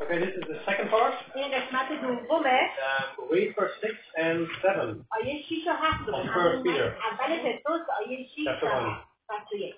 Okay, this is the second part. این قسمت دومه. Read verse 6 and 7. آیه 6 و 7 رو First Peter. اول پتروس آیه 6 Chapter 1. فصل 1.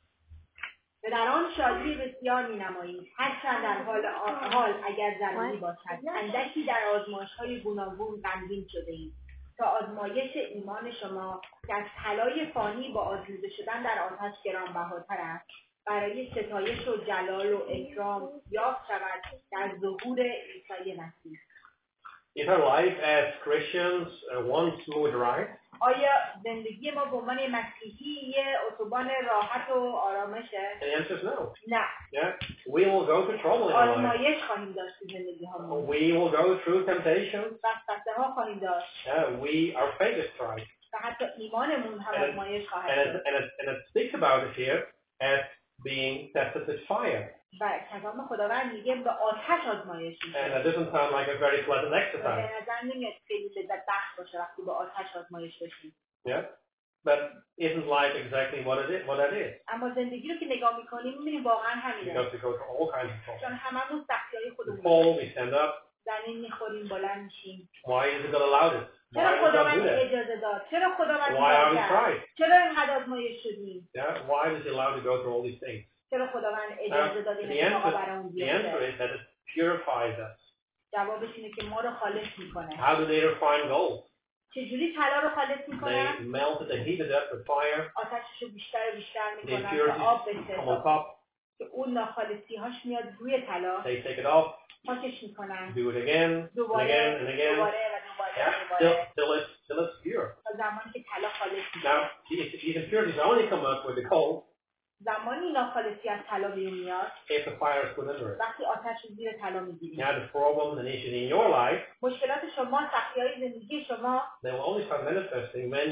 به در آن شادی بسیار می‌نمایید هرچند در حال اگر ضروری باشد اندکی در آزمایش‌های گوناگون غمگین شده‌اید تا آزمایش ایمان شما که از طلای فانی با آزموده شدن در آتش گرانبهاتر است برای ستایش و جلال و اکرام یافت شود در ظهور عیسی مسیح. Is our life as Christians one smooth ride? آیا زندگی ما به عنوان مسیحی یه اتوبان راحت و آرامشه؟ And the answer is no. نه. Yeah, we will go through trouble in our life. آزمایش خواهیم داشت تو زندگی ها. We will go through temptations. وسوسه ها خواهیم داشت. Our faith is tried. و حتی ایمانمون هم آزمایش خواهد داشت. And it speaks about it here as being tested with fire. و کلام خداوند میگه به آتش آزمایش میشه. And it doesn't sound like a very pleasant exercise. به نظر نمیاد خیلی لذت بخش باشه وقتی به آتش آزمایش بشیم. Yeah, but isn't life exactly what that is? اما زندگی رو که نگاه میکنیم میبینیم واقعا همینه. Because we go through all kinds of trouble. چون هممون سختی‌های We خودمون. fall, we stand up. زمین میخوریم بلند میشیم. Why is it God allowed it? چرا خداوند اجازه داد؟ چرا خداوند Why are we tried? چرا اینقدر آزمایش شدیم؟ Yeah, why does He allow to go through all these things? چرا خداوند اجازه داد این اتفاقا برامون بیفته؟ The answer is that it purifies us. جوابش اینه که ما رو خالص میکنه. How do they refine gold? چجوری طلا رو خالص میکنن؟ They melt it and heat it up with fire. آتشش رو بیشتر و بیشتر The میکنن impurities تا آب come بشه. on top. که اون ناخالصی‌هاش میاد روی طلا. They take it off. پاکش میکنن. Do it again. دوباره And again. دوباره و دوباره. Till it's pure. تا زمانی که طلا خالص میشه. Now, these impurities only come up with the coal. زمانی ناخالصی از طلا بیرون میاد If the fire is put under it. وقتی آتش رو زیر طلا میگیریم. Now the problems and issues in your life. مشکلات شما، سختی‌های زندگی شما. They will only start manifesting when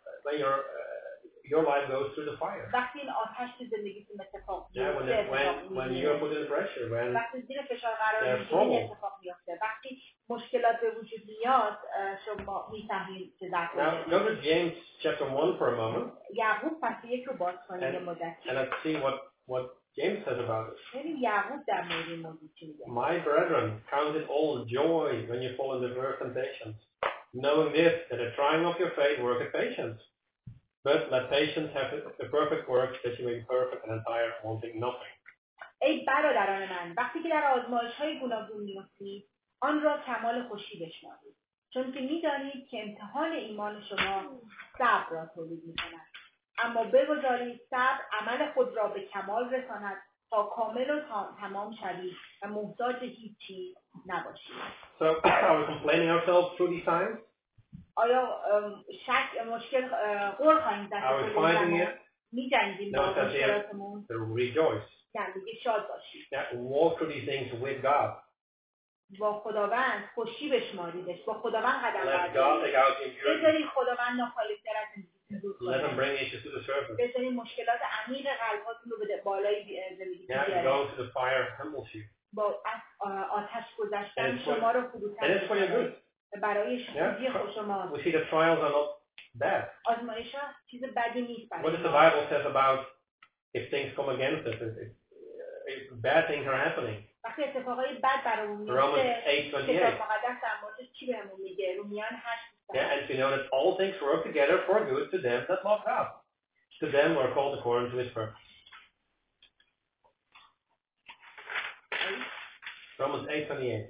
your life goes through the fire. وقتی این آتش تو زندگیتون اتفاق میفته. When you're put in pressure. When وقتی زیر فشار قرار میگیرید اتفاق میفته. وقتی مشکلات به وجود میاد شما میفهمید چه ضعفی دارید. Now go to James chapter 1 for a moment. یعقوب فصل 1 رو باز کنید مدتی. And let's see what James says about it. ببین یعقوب در مورد این موضوع چی میگه. My brethren, count it all joy when you fall into various temptations, knowing this, that the trying of your faith worketh patience. But let patience have the perfect work, that you may be perfect and entire, wanting nothing. ای برادران من، وقتی که در آزمایش‌های گوناگون می‌افتید، آن را کمال خوشی بشمارید. چون که می‌دانید که امتحان ایمان شما صبر را تولید می‌کند. اما بگذارید صبر عمل خود را به کمال رساند تا کامل و تمام شوید و محتاج هیچی نباشید. So, are we complaining ourselves through these times? آیا مشکل غور خواهیم زد؟ Are we finding it? می‌جنگیم با مشکلاتمون؟ Rejoice. یعنی شاد باشید. Walk through these things with God. با خداوند خوشی بشماریدش. با خداوند قدم بردارید. بذارید خداوند ناخالص از زندگیتون دور کنه. Let him bring issues to the surface. بذارید مشکلات عمیق قلباتون رو به بالای زندگیتون بیاره. Go to the fire, humbles you. با آتش گذشتن شما رو فروتن کنه. برای خوبی شما. We see the trials are not bad. آزمایش‌ها چیز بدی نیست برای What does the Bible says about if things come against us, if bad things are happening? وقتی اتفاقای بد برامون میفته کتاب مقدس در موردش چی بهمون میگه؟ رومیان 8:28. Yeah, and we know that all things work together for good to them that love God. To them who are called according to His purpose. Romans 8:28.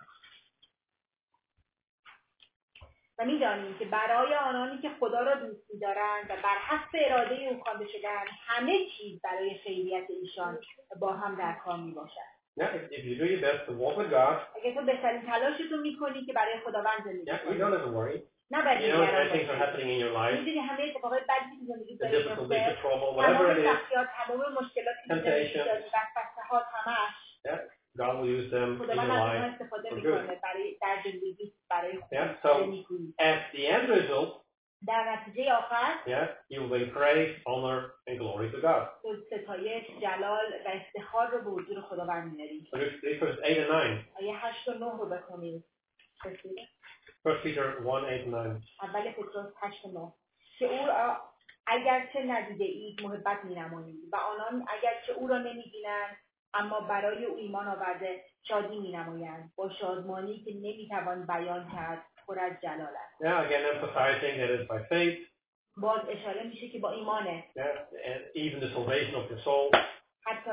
و می‌دانیم که برای آنانی که خدا را دوست می‌دارند و بر حسب اراده او خوانده شده‌اند همه چیز برای خیریت ایشان با هم در کار میباشد. Yeah, if you do your best to walk with God. اگه تو بهترین تلاشتو می‌کنی که برای خداوند زندگی کنی. Yeah, you don't have to worry. نباید bad things are happening in your life. می‌دونی همه اتفاقای بدی که زندگی داری میفته. The trouble, whatever it is. تمام مشکلاتی که زندگی داری و فسادها همش. Yeah, God will use them in your life for good. Yeah, so at the end result, در نتیجه آخر you will bring praise, honor, and glory to God. ستایش، جلال و افتخار رو به حضور خداوند می‌آورید. Verse 8 and 9. آیه 8 و 9 رو بخونید. 1 Peter 1:8-9. اول پتروس 8 و 9. که او را اگرچه ندیده اید محبت می‌نمایید و آنان اگرچه او را نمی‌بینند اما برای او ایمان آورده شادی می‌نمایند با شادمانی که نمی‌توان بیان کرد پر از جلال است. Yeah, again emphasizing that it's by faith. باز اشاره میشه که با ایمانه. Yeah, and even the salvation of your soul. حتی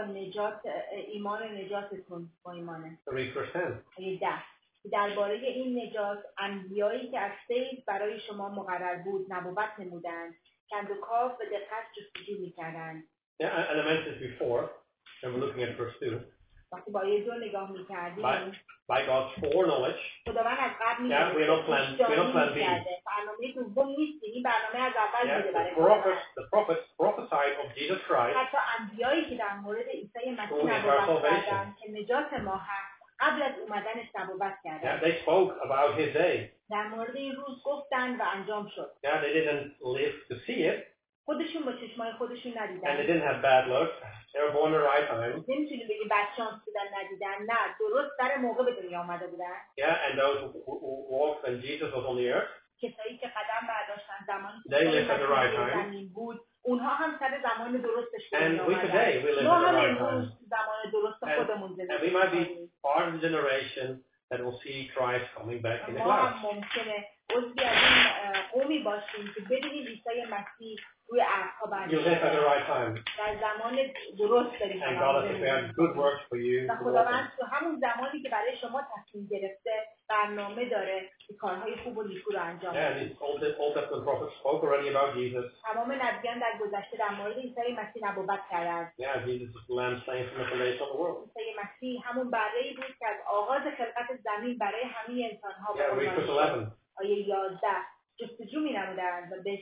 ایمان نجاتتون با ایمانه. 3%. درباره این نجات انبیایی که از فیض برای شما مقرر بود نبوت نمودند، کند و کاف به دقت جستجو می‌کردند. Yeah, and I mentioned this before, and we're looking at verse 2. وقتی با آیه 2 نگاه می‌کردیم by God's foreknowledge. خداوند از قبل Yeah, we're not plan B. برنامه دوم نیست، این برنامه از اول بوده برای the prophets prophesied of Jesus Christ. حتی انبیایی که در مورد عیسی مسیح نبوت کردند که نجات ما هست قبل از اومدنش نبوت کردند. Yeah, they spoke about his day. در مورد این روز گفتند و انجام شد. Yeah, they didn't live to see it. خودشون با چشمای خودشون ندیدن. And they didn't have bad luck. They were born at the right time. نمیتونی بگی بدشانس بودن ندیدن. نه، درست در موقع به دنیا آمده بودن. Yeah, and those who walked when Jesus was on the earth. کسایی که قدم برداشتن زمانی که they lived at the right time. زمین بود، اونها هم سر زمان درستش بود. And we today we live at the right time. زمان درست خودمون زندگی. And we might be part of the generation that will see Christ coming back in the clouds. ما هم ممکنه عضوی از این قومی باشیم که ببینیم عیسی مسیح روی ابرها برمی‌گرده. در زمان درست داریم. And God has prepared good works for you. خداوند تو همون زمانی که برای شما تصمیم گرفته برنامه داره که کارهای خوب و نیکو رو انجام بده. Yeah, Old Testament prophets spoke already about Jesus. تمام نبیان در گذشته در مورد عیسی مسیح نبوت کردند. Yeah, Jesus is the lamb slain from the foundation of the world. عیسی مسیح همون بره‌ای بود که از آغاز خلقت زمین برای همه انسان‌ها بود. آیه 11 جستجو می‌نمودند و به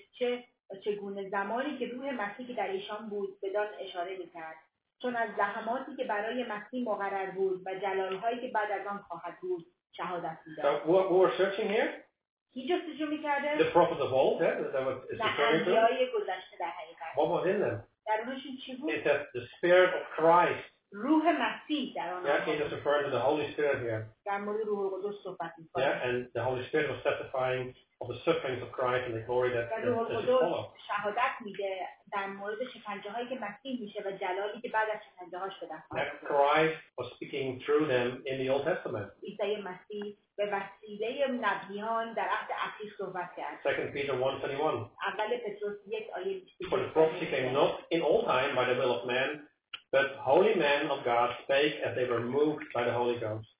چگونه زمانی که روح مسیح که در ایشان بود بدان اشاره می‌کرد، چون از زحماتی که برای مسیح مقرر بود و جلال‌هایی که بعد از آن خواهد بود شهادت می‌داد. So what we're searching here? کی جستجو می‌کرده؟ The prophets of old, that was referring to. گذشته در حقیقت. What was in them? در اونشون چی بود؟ It says the Spirit of Christ. روح مسیح در آنها. Yeah, Jesus referring to the Holy Spirit here. در مورد روح القدس صحبت می‌کنه. Yeah, and the Holy Spirit was testifying of the sufferings of Christ and the glory that is follow. شهادت میده در مورد شکنجه‌هایی که مسیح میشه و جلالی که بعد از شکنجه‌هاش به دست میاد. Christ was speaking through them in the Old Testament. عیسی مسیح به وسیله نبیان در عهد عتیق صحبت کرد. 2 Peter 1:21. اول پتروس 1 آیه 22. For the prophecy came not in all time by the will of man, but holy men of God spake as they were moved by the Holy Ghost.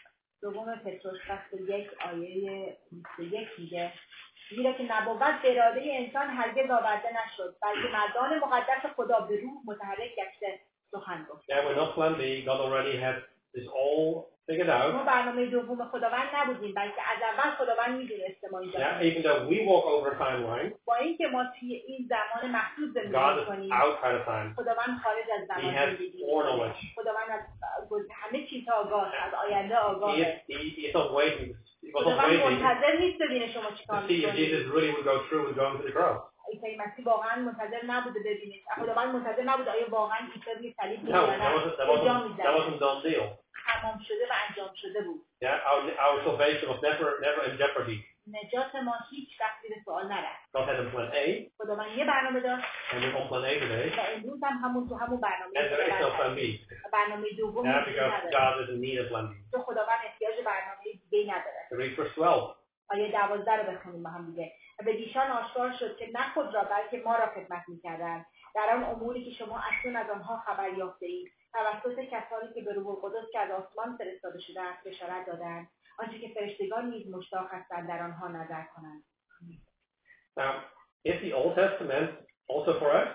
دوم پتروس فصل 1 آیه 21 میگه زیرا که نبوت به اراده انسان هرگز آورده نشد بلکه مردان مقدس خدا به روح متحرک گشته سخن گفت. Yeah, we're not plan B. God already had this all figured out. ما برنامه دوم خداوند نبودیم بلکه از اول خداوند میدونست ما اینجا. Yeah, even though we walk over a timeline. با اینکه ما توی این زمان محدود زندگی می‌کنیم. God is outside of time. خداوند خارج از زمان زندگی می‌کنه. خداوند از همه چیزها آگاه، از آینده آگاهه. He is not waiting. خداوند منتظر نیست ببینه شما چیکار می‌کنید. Jesus really would go through with going to the cross. عیسی مسیح واقعا منتظر نبوده ببینه. خداوند منتظر نبوده آیا واقعا عیسی روی صلیب می‌میره یا نه. That wasn't done deal. تمام شده و انجام شده بود. Yeah, our salvation was never in jeopardy. نجات ما هیچ وقت به سوال نرفت. God had a plan A. خداوند یه برنامه داشت. And we're on plan A today. و امروز هم همون برنامه. And there is no plan B. برنامه دوم because God doesn't need a plan B. تو خداوند احتیاج برنامه دیگه نداره. Read verse 12. آیه 12 رو بخونیم با هم دیگه. و به ایشان آشکار شد که نه خود را بلکه ما را خدمت می‌کردند در آن اموری که شما اکنون از آنها خبر یافته‌اید توسط کسانی که به روح القدس که از آسمان فرستاده شده است بشارت دادند آنچه که فرشتگان نیز مشتاق هستند در آنها نظر کنند. Now, is the Old Testament also for us?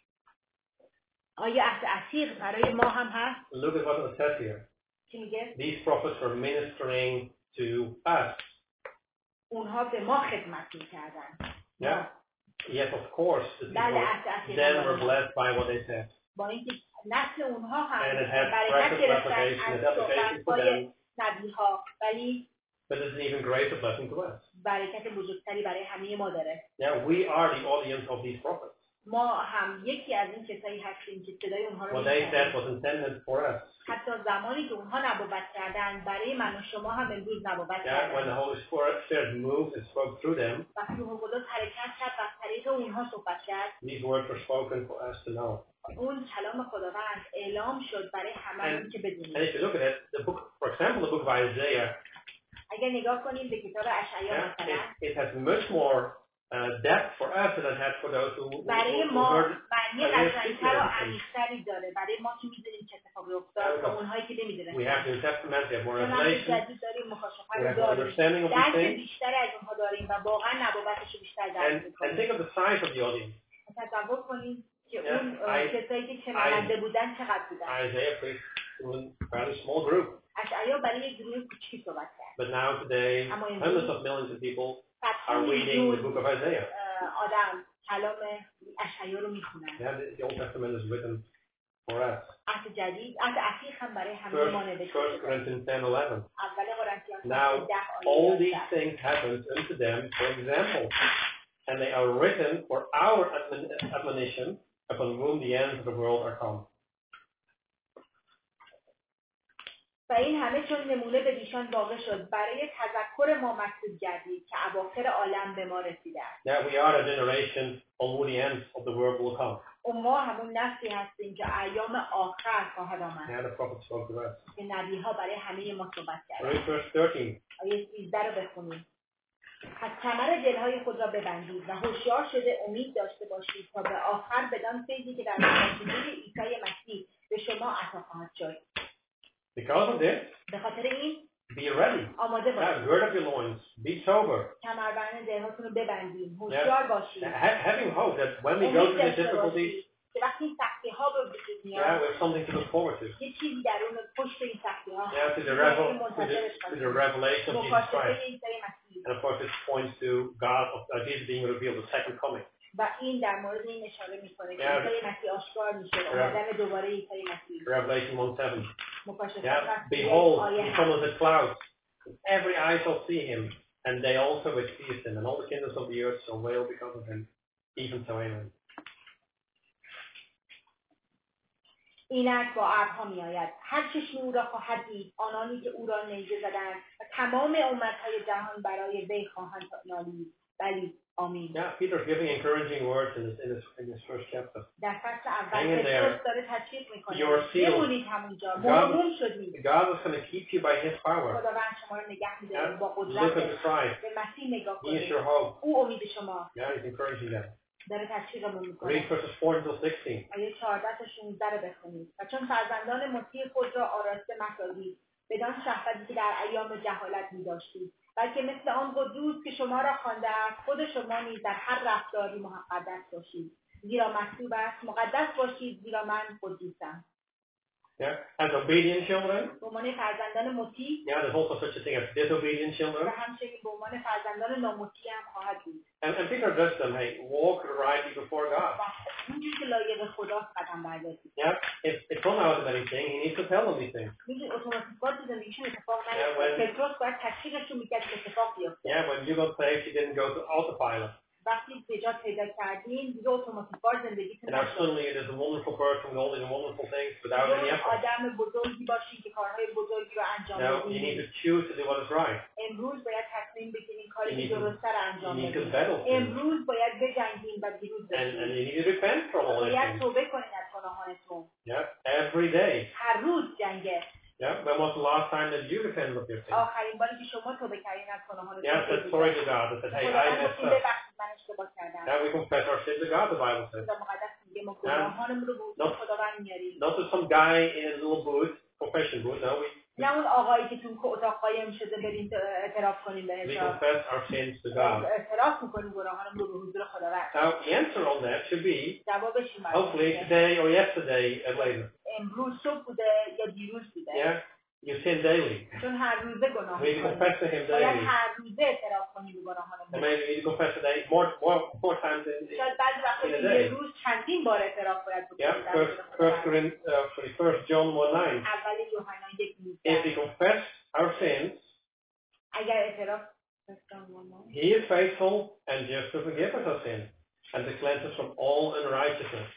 آیا عهد عتیق برای ما هم هست؟ Look at what it says here. چی میگه؟ These prophets were ministering to us. اونها به ما خدمت می‌کردند. Yeah. Yes, of course. Then were blessed by what they said. با اینکه نسل اونها هم برکت گرفتن از صحبت‌های نبی‌ها ولی but it's an even greater blessing to us. برکت بزرگتری برای همه ما داره. Yeah, we are the audience of these prophets. ما هم یکی از این کسایی هستیم که صدای اونها رو What they said was intended for us. حتی زمانی که اونها نبوت کردن برای من و شما هم امروز نبوت کردن. When the Holy Spirit moved and spoke through them. وقتی روح القدس حرکت کرد و از طریق اونها صحبت کرد. These words were spoken for us to know. اون کلام خداوند اعلام شد برای همه که بدونید. And if you look at it, the book, for example, the book of Isaiah, اگر نگاه کنیم به کتاب اشعیا مثلا it has much more depth for us than it had for those who برای ما heard معنی قشنگتر و عمیق‌تری داره برای ما که می‌دونیم چه اتفاقی افتاد و اونهایی که نمی‌دونن. We have New Testament, we have more revelation, we have more understanding of these things. بیشتر از اونها داریم و واقعا نبوتش بیشتر درک می‌کنیم. And think of the size of the audience. تصور کنید که اون کسایی که شنونده بودن چقدر بودن. Isaiah preached to a fairly small group. اشعیا برای یک گروه کوچیکی صحبت کرد. But now today, hundreds of millions of people are reading the book of Isaiah. آدم کلام اشعیا رو میخونن. The Old Testament is written for us. عهد جدید، عهد عتیق هم برای همه ما نوشته شده. 1 Corinthians 10:11. اول قرنتیان 10 Now all these things happened unto them for example, and they are written for our admonition, upon whom the ends of the world are come. و این همه چون نمونه به دیشان واقع شد برای تذکر ما مکتوب گردید که اواخر عالم به ما رسیده است. That we are a generation on whom the ends of the world will come. ما همون نسلی هستیم که ایام آخر خواهد آمد. Yeah, the prophet spoke to us. که نبی‌ها برای همه ما صحبت کردند. Read verse 13. آیه 13 رو بخونید. پس کمر دلهای خود را ببندید و هوشیار شده امید داشته باشید تا به آخر بدان فیضی که در واسطه عیسی مسیح به شما عطا خواهد شد. Because of this, به خاطر این be ready. آماده باشید. Gird up your loins. Be sober. کمربند دلهاتون رو ببندید. هوشیار باشید. Having hope that when we go through the difficulties, که وقتی این سختی‌ها به وجود میاد، we have something to look forward to. یه چیزی درون پشت این سختی‌ها To the revelation of Jesus Christ. And of course, this points to God, Jesus being revealed, the second coming. و این در مورد این اشاره می‌کنه که عیسی مسیح آشکار میشه، اومدن دوباره عیسی مسیح. Revelation 1:7. مکاشفه Behold, he comes with clouds. Every eye shall see him, and they also which see him, and all the kingdoms of the earth shall wail because of him. Even so, amen. اینک با ابرها میآید، هر چشمی او را خواهد دید، آنانی که او را نیزه زدند و تمام امتهای جهان برای وی خواهند نالید. بلی آمین. Yeah, Peter's giving encouraging words in this first chapter. در فصل اول پتروس داره تشویق میکنه. بمونید همونجا. مهمون شدید. God is going to keep you by His power. خداوند شما رو نگه می‌داره با قدرت. Look at Christ. به مسیح نگاه کنید. He is your hope. او امید شما. Yeah, He's encouraging them. داره تشویقمون میکنه. Read verses 4 until 16. آیه 14 تا 16 رو بخونید. و چون فرزندان مطیع خود را آراسته مکارید، بدان شهوتی که در ایام جهالت می‌داشتید، بلکه مثل آن قدوس که شما را خوانده است، خود شما نیز در هر رفتاری مقدس باشید. زیرا مکتوب است مقدس باشید زیرا من قدوسم. Yeah, as obedient children. به عنوان فرزندان مطیع. Yeah, there's also such a thing as disobedient children. و همچنین به عنوان فرزندان نامطیع هم خواهد بود. And Peter addressed them, hey, walk rightly before God. اونجوری که لایق خدا قدم بردارید. Yeah, if one out of anything, he needs to tell them these things. میگه اتوماتیکاً تو زندگیشون اتفاق نیفتاد. پتروس باید تشویقش رو میکرد که اتفاق بیفته. Yeah, when you got saved, you didn't go to autopilot. وقتی نجات پیدا کردین دیگه اتوماتیکاً زندگیتون نشد. And suddenly it is a wonderful person with all these wonderful things without any effort. آدم بزرگی باشی که کارهای بزرگی رو انجام بدید. Now you need to choose to do what is right. امروز باید تصمیم بگیرین کاری که درسته رو انجام بدید. بدید. امروز باید بجنگین و پیروز بشید. And you need to repent from all these things. باید توبه کنین از گناهانتون. Yeah, every day. هر روز جنگه. Yeah, when was the last time that you repented of your sins? آخرین باری که شما توبه کردین از گناهانتون. Yeah, said sorry to God. That said, hey, I messed up. من اشتباه کردم. Now we confess our sins to God, the Bible says. خدا مقدس میگه ما گناهانمون رو به خداوند میاریم. Not to some guy in a little booth, confession booth. No, نه اون آقایی که تو اتاق قایم شده بریم اعتراف کنیم بهش. We confess our sins to God. اعتراف میکنیم گناهانمون رو به حضور خداوند. Now the answer on that should be جوابش hopefully today or yesterday at later. امروز صبح بوده یا دیروز بوده. Yeah. You sin daily. چون هر روزه گناه We confess to Him daily. باید هر روزه اعتراف کنیم به گناهانمون. And maybe you confess today more times in شاید بعضی وقتا یه روز چندین بار اعتراف باید بکنیم. Yeah, 1 John 1:9. اول یوحنا 1:9. If we confess our sins, اگر اعتراف He is faithful and just to forgive us our sins and to cleanse us from all unrighteousness.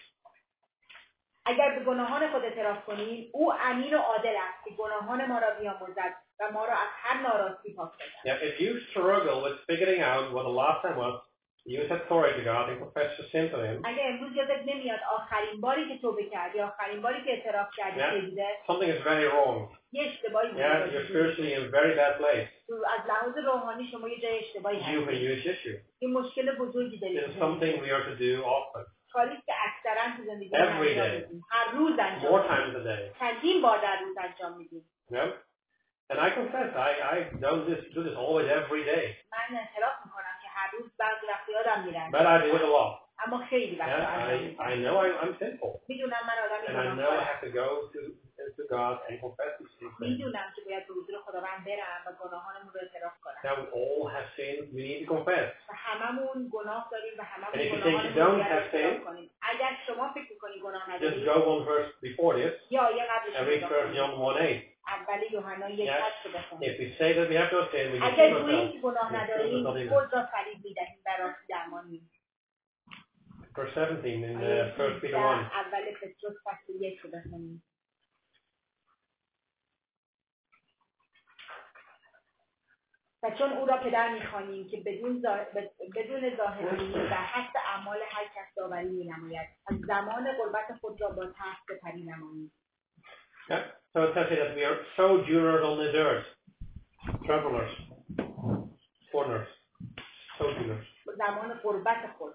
اگر به گناهان خود اعتراف کنیم او امین و عادل است که گناهان ما را بیامرزد و ما را از هر ناراستی پاک کند. Yeah, if you struggle with figuring out what the last time was, You said sorry to God and confess your sin to Him. اگه امروز یادت نمیاد آخرین باری که توبه کردی، آخرین باری که اعتراف کردی چه بوده؟ Something is very wrong. یه اشتباهی بوده. Yeah, you're spiritually in a very bad place. از لحاظ روحانی شما یه جای اشتباهی هست. You have a huge issue. این مشکل بزرگی دارید. It's something we are to do often. کاری که اکثرا تو زندگی Every day. هر روز انجام More times a day. چندین بار در روز انجام میدیم. Yeah. And I confess, I don't do this always every day. من اعتراف میکنم که هر روز بعضی وقتا یادم میره. But I do it a lot. اما خیلی وقتا I know I'm sinful. میدونم من آدمی And I know I have to go to God and confess these things. میدونم که باید به حضور خداوند برم و گناهانمون رو اعتراف کنم. Now we all have sinned. We need to confess. و هممون گناه داریم و هممون گناهانمون رو اعتراف کنیم. اگر شما فکر می‌کنی گناه Just نداری، go one verse before this. یا آیه قبلش And read 1 John 1:8. اول یوحنا 1:8 رو بخونید. If we say that we have no sin, we deceive اگر ourselves. گوییم گناه نداریم، خود را فریب می‌دهیم و راستی در ما نیست. Verse 17 in 1 Peter 1. اول پتروس فصل 1 رو بخونید. و چون او را پدر می‌خوانیم که بدون ظاهربینی و حسب اعمال هر کس داوری می‌نماید، از زمان غربت خود را با ترس بپری نمایید. Yeah. So it tells you that we are sojourners on this earth. Travelers. Foreigners. Sojourners. زمان غربت خود.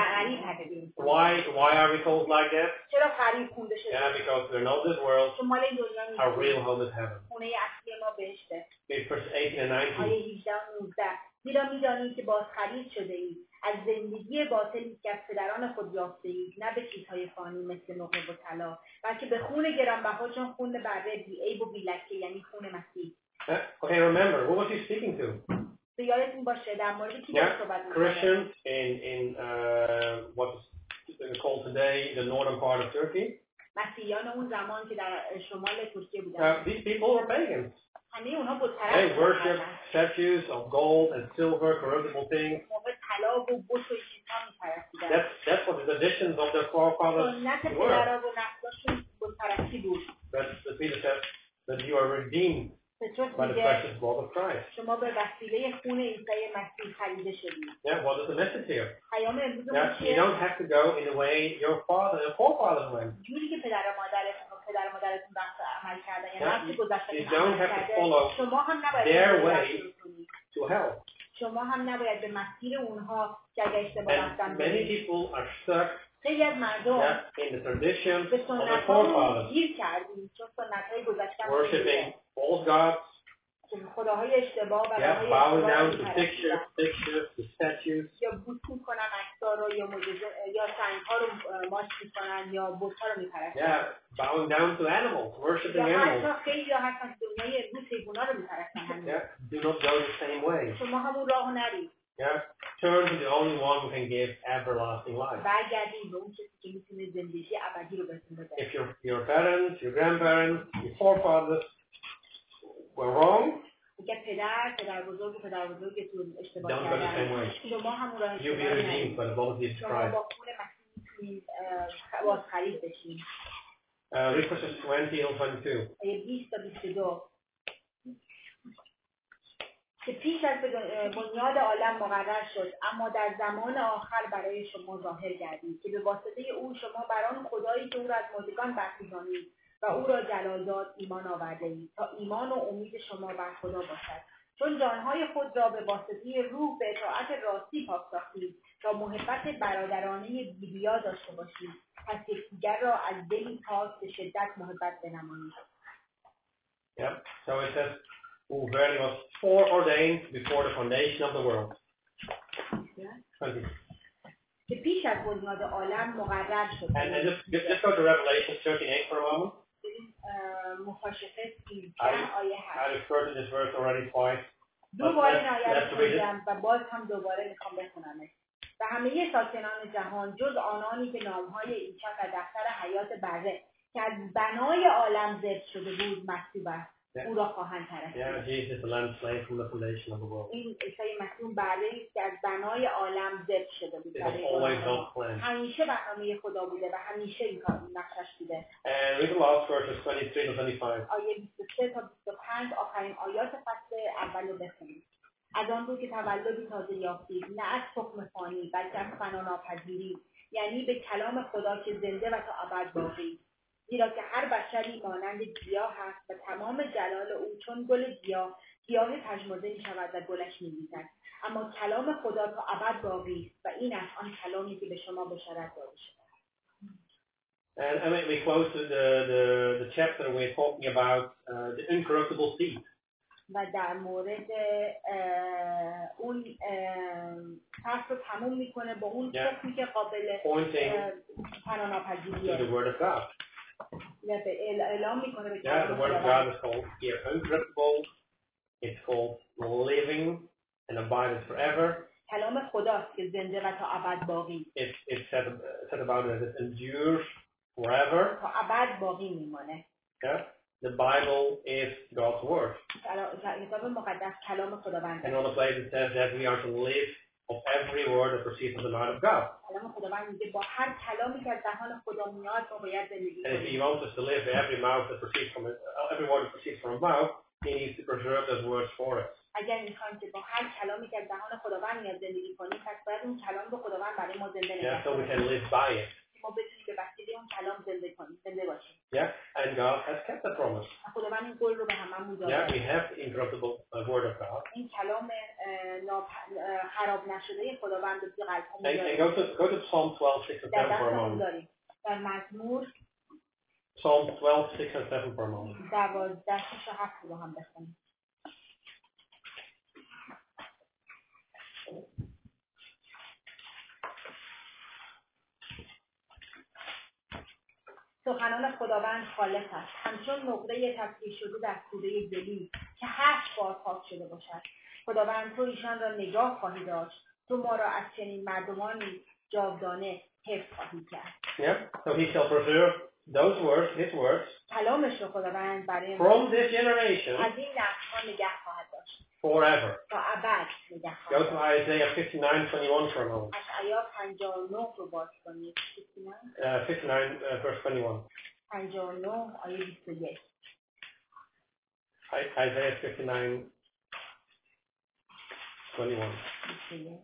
Yeah. Why are we told like that? چرا غریب خونده شده؟ Yeah, because we're not this world. شمال این دنیا نیست. Our real home is heaven. خونه اصلی ما بهشته. Verse 18 and 19. آیه 18 و 19. زیرا می‌دانید که باز خرید شده اید از زندگی باطلی که از پدران خود یافته اید، نه به چیزهای فانی مثل نقره و طلا، بلکه به خون گرانبها چون خون بره بی‌عیب و بی‌لکه، یعنی خون مسیح. Okay, remember, who was he speaking to? یادتون باشه در مورد کی داره صحبت می‌کنه؟ Christians in what's called today the northern part of Turkey. مسیحیان اون زمان که در شمال ترکیه بودن. These people were pagans. همه اونها بت‌پرست They worship statues of gold and silver, corruptible things. طلا و بت و چیزها می‌پرستیدن. That's what the traditions of their forefathers سنت were. پدران و نسل‌هاشون بت‌پرستی بود. But Peter says that you are redeemed by the precious blood of Christ. شما به وسیله خون عیسی مسیح خریده شدید. Yeah, what is the message here? پیام امروز You don't have to go in the way your forefathers went. جوری که پدر و مادرتون عمل کردن، یعنی نسل گذشته You don't have to follow شما هم نباید their way to hell. شما هم نباید به مسیر اونها که اگه اشتباه رفتن. Many people are stuck خیلی از مردم in the traditions به of their سنت‌ها forefathers. گیر کردیم چون سنت‌های گذشته Worshipping false gods. خداهای اشتباه و bowing down to pictures, to statues. یا بوس میکنن عکس‌ها رو یا معجزه یا سنگ‌ها رو ماچ میکنن یا بت‌ها رو میپرستن. Bowing down to animals, worshipping animals. یا خیلی راحت از دنیای امروز حیوانات رو میپرستن. Do not go the same way. شما همون راهو نرید. Turn to the only one who can give everlasting life. برگردید به اون کسی که میتونه زندگی ابدی رو بهتون بده. If your parents, your grandparents, your forefathers were wrong, اگر پدر بزرگتون اشتباه don't go the same way. شما همون راه You'll be redeemed by the blood of Jesus شما Christ. با خون مسیح میتونید باز خرید بشین. Read verses 20 and 22. آیه 20 تا 22. که پیش از بنیاد عالم مقرر شد، اما در زمان آخر برای شما ظاهر گردید که به واسطه او شما بر آن خدایی که او را از مردگان برخیزانید و او را جلال داد ایمان آورده اید تا ایمان و امید شما بر خدا باشد. چون جانهای خود را به واسطه روح به اطاعت راستی پاک ساختید تا محبت برادرانه بی‌ریا داشته باشید، پس یکدیگر را از دلی پاک به شدت محبت بنمایید. So it says, who verily was foreordained before the foundation of the world. 20. که پیش از بنیاد عالم مقرر شد. And just go to Revelation 38 for a moment. مخاشفه 13 آیه 8. I referred to this verse already twice. دوباره این آیه رو خوندم و باز هم دوباره میخوام بخونمش. و همه ساکنان جهان جز آنانی که نامهای ایشان در دفتر حیات بره که از بنای عالم ذبح شده بود مکتوب است. او را خواهند پرستید. Jesus the lamb slain from the foundation of the world. این عیسی مسیح بره است که از بنای عالم ذبح شده بود. همیشه برنامه خدا بوده و همیشه این کار نقشش بوده. And read the last verses 23 to 25. آیه 23 تا 25 آخرین آیات فصل اول رو بخونید. از آن رو که تولدی تازه یافتید، نه از تخم فانی بلکه از فنا ناپذیری، یعنی به کلام خدا که زنده و تا ابد باقی. زیرا که هر بشری مانند گیاه است و تمام جلال او چون گل گیاه پژمرده می شود و گلش می ریزد. اما کلام خدا تا ابد باقی است و این است آن کلامی که به شما بشارت داده شده. And we close to the chapter we're talking about the incorruptible seed. و در مورد اون فصل رو تموم میکنه با اون تخمی که قابل پناهناپذیریه. To the word of God. اعلام میکنه به کلام خدا. The word of God is called here incorruptible. It's called living and abides forever. کلام خداست که زنده و تا ابد باقی. It's said about it that it endures forever. تا ابد باقی میمونه. Yeah. The Bible is God's word. کتاب مقدس کلام خداوند. And on the place it says that we are to live of every word that proceeds from the mouth of God. کلام خداوند میگه با هر کلامی که از دهان خدا میاد ما باید زندگی کنیم. And if he wants us to live every mouth that proceeds from it, every word that proceeds from a mouth, he needs to preserve those words for us. اگر میخوایم که با هر کلامی که از دهان خداوند میاد زندگی کنیم، پس باید اون کلام رو خداوند برای ما زنده نگه داره. So we can live by it. ما بتونیم به وسیله اون کلام زنده باشیم. Yeah, and God has kept the promise. خداوند این قول رو به هممون داده. Yeah, we have the incorruptible word of God. این کلام خراب نشده خداوند رو توی قلبمون داره. And go to Psalm 12, 6 and 7 for a moment. در مزمور Psalm 12, 6 and 7 for a moment. 12, 6 و 7 رو هم بخونیم. سخنان خداوند خالص است، همچون نقره تسبیح شده در کوره گلی که 8 بار پاک شده باشد. خداوند تو ایشان را نگاه خواهی داشت، تو ما را از چنین مردمانی جاودانه حفظ خواهی کرد. Yeah, so he shall preserve those words, his words, کلامش رو خداوند برای from this generation از این نسل‌ها نگه خواهد داشت. Forever. تا ابد نگه Go خواهد to داشت. Isaiah 59:21 for a moment. اشعیا 59 رو باز کنید. 59 verse 21. 59 آیه 21. Isaiah 59:21. 21.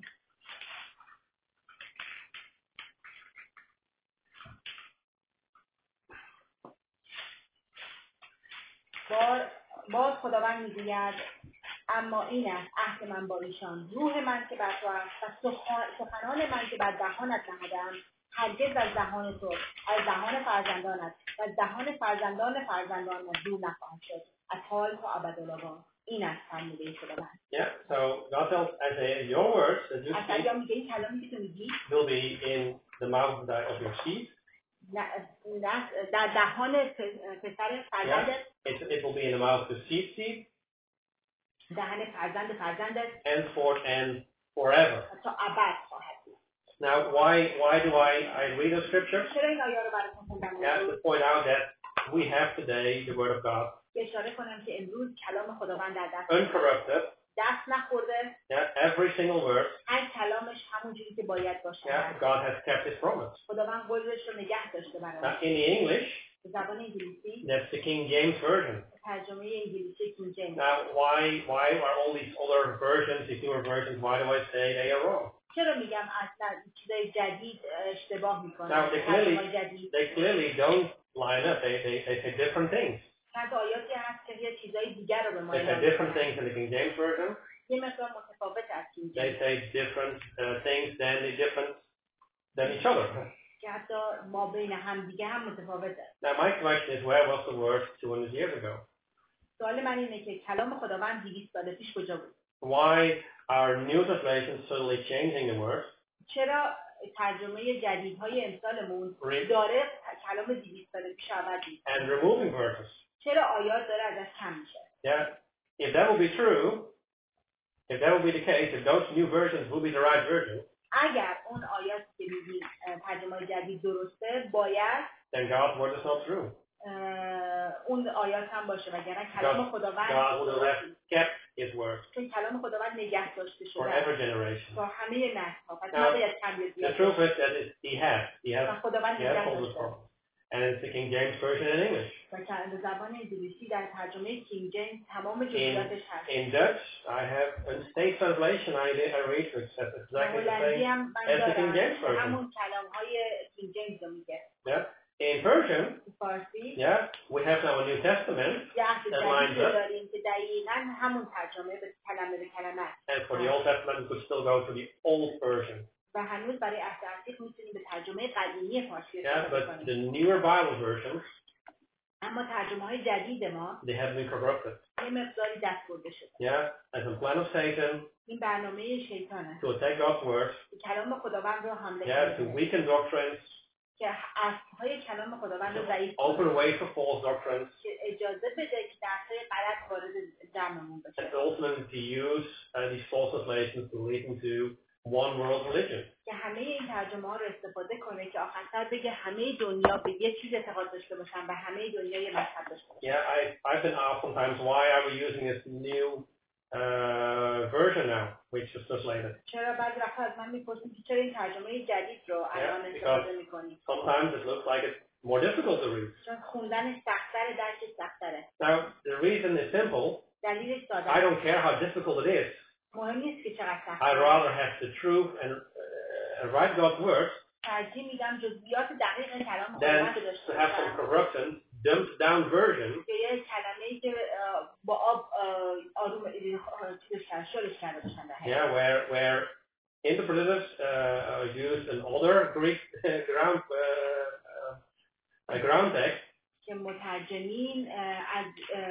باز خداوند میگوید اما این است عهد من با ایشان، روح من که بر تو است و سخنان من که بر دهانت نهادم هرگز از دهان تو، از دهان فرزندانت و از دهان فرزندانت دور نخواهد شد از حال تا ابدالآباد. این است فرموده خداوند. Yeah, so God tells Isaiah, your words that you speak میگه این کلامی که تو میگی will be in the mouth of your seed. در دهان پسر فرزندت. It will be in the mouth of the seed. دهن فرزندت. Henceforth and forever. تا ابد خواهد بود. Now, why do I read the scriptures? چرا این آیه رو براتون خوندم؟ To point out that we have today the word of God. اشاره کنم که امروز کلام خداوند در دست uncorrupted. دست نخورده. Yeah, every single word. هر کلامش همونجوری که باید باشه. Yeah, God has kept his promise. خداوند قولش رو نگه داشته برای ما. In the English, زبان انگلیسی. That's the King James version. ترجمه انگلیسی King James. Now, why are all these other versions, these newer versions, why do I say they are wrong? چرا میگم اصلا چیزای جدید اشتباه میکنن؟ Now, they clearly don't line up. They say different things. چند آیاتی هست که یه چیزای دیگر رو به ما They say different things in the King James version. یه مقدار متفاوت از King James. They say different things than each other. که حتی ما بین هم دیگه هم متفاوته. Now, my question is, where was the word 200 years ago? سوال من اینه که کلام خداوند 200 سال پیش کجا بود؟ Why are new translations suddenly changing the words? چرا ترجمه جدیدهای امسالمون داره کلام 200 سال پیش عوض میشه؟ And removing verses. چرا آیات داره ازش کم میشه؟ Yeah, if that will be true, if that will be the case, if those new versions will be the right version, اگر اون آیاتی که میگی ترجمه جدید درسته باید then God's word is not true. اون آیات هم باشه وگرنه کلام خداوند God would have kept his word. چون کلام خداوند نگه داشته شده for every generation. تا همه نسل‌ها. پس نباید کم یا زیاد. The truth is that he has خداوند نگه all the داشته. and it's the King James Version in English. و به زبان انگلیسی در ترجمه کینگ جیمز تمام جزئیاتش هست. In Dutch, I have a state translation I read, which says exactly the same as the King James Version. همون کلام‌های کینگ جیمز رو میگه. Yeah. In Persian, فارسی. yeah, we have now a New Testament that lines up. داریم که دقیقاً همون ترجمه به کلمه به کلمه. And for the Old Testament, we could still go to the Old Version. و هنوز برای عهد عتیق میتونیم به ترجمه قدیمی فارسی استفاده کنیم. But the newer Bible versions, اما ترجمه‌های جدید ما they have been corrupted. یه مقداری دست برده شده. Yeah, as a plan of Satan. این برنامه شیطانه. To attack God's word. کلام خداوند رو حمله کنه. Yeah, to weaken doctrines. که اصل‌های کلام خداوند رو ضعیف open way for false doctrines. که اجازه بده که درس‌های غلط وارد جمعمون بشه. And ultimately to use these false translations to lead into one world religion. که همه این ترجمه‌ها رو استفاده کنه که آخرسر بگه همه دنیا به یه چیز اعتقاد داشته باشن و همه دنیا یه مذهب داشته باشن. Yeah, I've been asked sometimes why are we using this new version now, which is translated. چرا بعضی وقتا از من می‌پرسن که چرا این ترجمه جدید رو الان استفاده می‌کنی؟ Sometimes it looks like it's more difficult to read. چون خوندنش سخت‌تره، درکش سخت‌تره. Now, the reason is simple. دلیلش ساده. I don't care how difficult it is. مهم نیست که چقدر سخته. I'd rather have the truth and write God's words. ترجیح میدم جزئیات دقیق کلام خداوند رو داشته باشم. Than to have some corruption, dumbed down version. که یه کلمه‌ای که با آب آروم شلش کرده باشن. Yeah, where interpreters use an older Greek ground text. که مترجمین از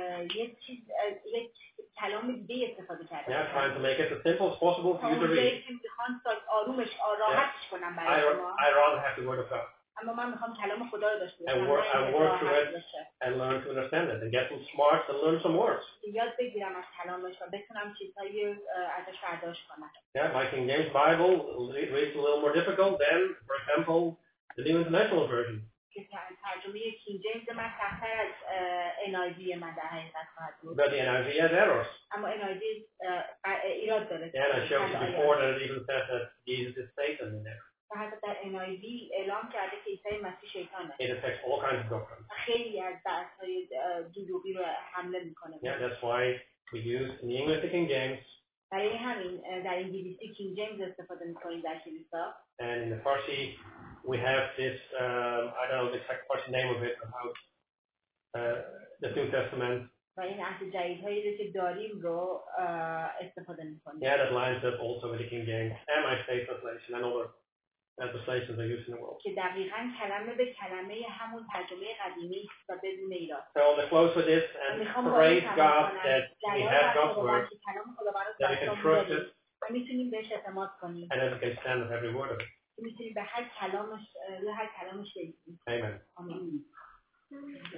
یک کلام دیگه استفاده کردن. Yeah, trying to make it as simple as possible for you to read. آرومش راحتش کنم برای شما. I rather have the word of God. اما من میخوام کلام خدا رو داشته باشم. And work through it and learn to understand it and get some smarts and learn some words. یاد بگیرم از کلامش و بتونم چیزایی ازش برداشت کنم. Yeah, my King James Bible reads a little more difficult than, for example, the New International Version. که ترجمه کینگ جیمز من سخت‌تر از NIV من در حقیقت خواهد بود. But the NIV has errors. اما NIV ایراد داره. Yeah, I showed you before that it even says that Jesus is Satan in there. و حتی در NIV اعلام کرده که عیسی مسیح شیطانه. It affects all kinds of doctrines. خیلی از بحث‌های دروغی رو حمله میکنه. Yeah, that's why we use in the English the King James. برای همین در انگلیسی کینگ جیمز استفاده میکنیم در کلیسا. And in the Farsi we have this I don't know the exact Farsi name of it about the New Testament. و این عهد جدیدهایی رو که داریم رو استفاده میکنیم. Yeah, that lines up also with the King James and my state translation and other translations are used in the world. که دقیقاً کلمه به کلمه همون ترجمه قدیمی و بدون ایراد. So I'll close with this and praise God that we have God's word, that we can trust it, میتونیم بهش اعتماد کنیم. and that we can stand with every word of it. میتونیم به هر کلامش بگیم. Amen. آمین.